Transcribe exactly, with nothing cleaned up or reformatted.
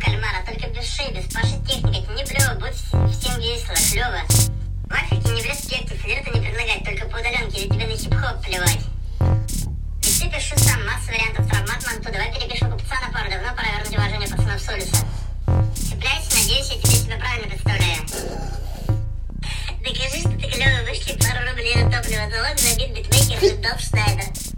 кальмара, только без шеи, без Паши техника. Не блёво, будет всем весело, клёво. В Африке не в респекте, флирта не предлагать, только по удаленке, или тебе на хип-хоп плевать. Ведь ты пишу сам, масса вариантов травмат манту. Давай перепишу купца на пару, давно пора вернуть уважение пацанов Солюса. Цепляйся, надеюсь, я тебе себя правильно представляю. Докажи, что ты клёвый, вышли пару рублей на топливо, залог забит битмейкер, Доб Шнайдер.